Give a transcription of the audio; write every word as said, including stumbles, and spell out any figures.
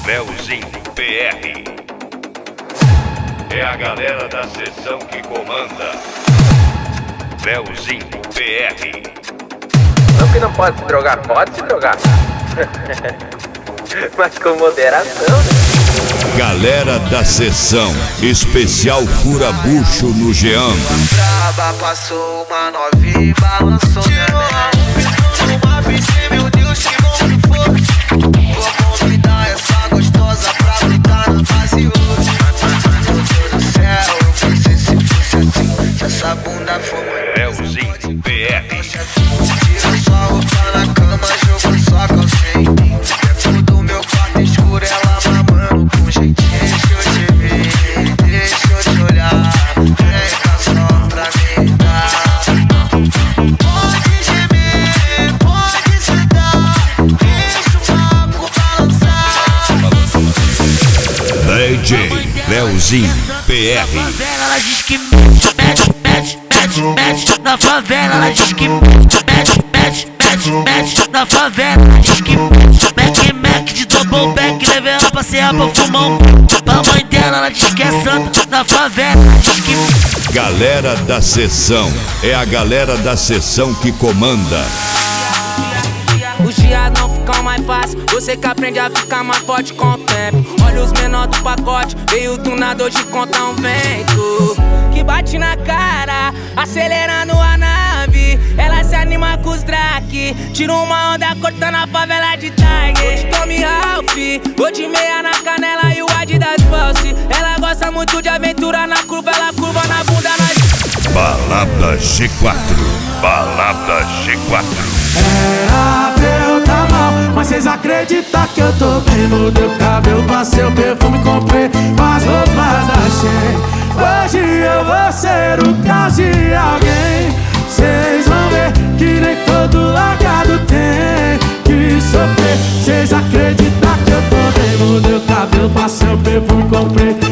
Leozinho P R. É a galera da sessão que comanda. Leozinho P R. Não que não pode se drogar, pode se drogar. Mas com moderação, né? Galera da sessão, especial fura-bucho no Jean. Braba, passou uma novinha e balançou. Tirou a roupa, uma piscina, meu Deus, que mundo forte. Vou convidar essa gostosa pra brincar na base hoje. Meu Deus do céu, eu pensei se fosse assim, se essa bunda for muito. Leozinho P R. Tira sua roupa na cama, jogou sua calcinha em mim. Dentro do meu quarto escuro, ela mamando com jeitinho. Deixa eu te ver, deixa eu te olhar. Vem cá só pra me dar. Pode gemer, pode sentar. Deixa o papo balançar. D J Leozinho P R. Ela diz que mete, mete, mete, mete, mete. Na favela ela diz que mete, mete, mete, mete, mete. Na favela ela diz que mete, mete, mete de double back. Levei ela pra serra pra fumar um. Pra mãe dela ela diz que é santa. Na favela ela diz que mete. Galera da sessão, é a galera da sessão que comanda. Os dias não ficam mais fáceis, você que aprende a ficar mais forte com o tempo. Olha os menor do pacote, veio do nada hoje contar um vento que bate na cara, acelerando a nave. Ela se anima com os drag, tira uma onda cortando a favela de Tiger. Hoje Tommy Ralph, vou de meia na canela e o Adidas Pulse. Ela gosta muito de aventura na curva, ela curva na bunda na... Balada G quatro, Balada G quatro. Era pra eu tá mal, mas cês acreditam que eu tô bem. Mudei o cabelo, passei o perfume, comprei as roupas da Shein. Hoje eu vou ser o caos de alguém. Cês vão ver que nem todo largado tem que sofrer. Cês acreditam que eu tô bem. Mudei o cabelo, passei o perfume, comprei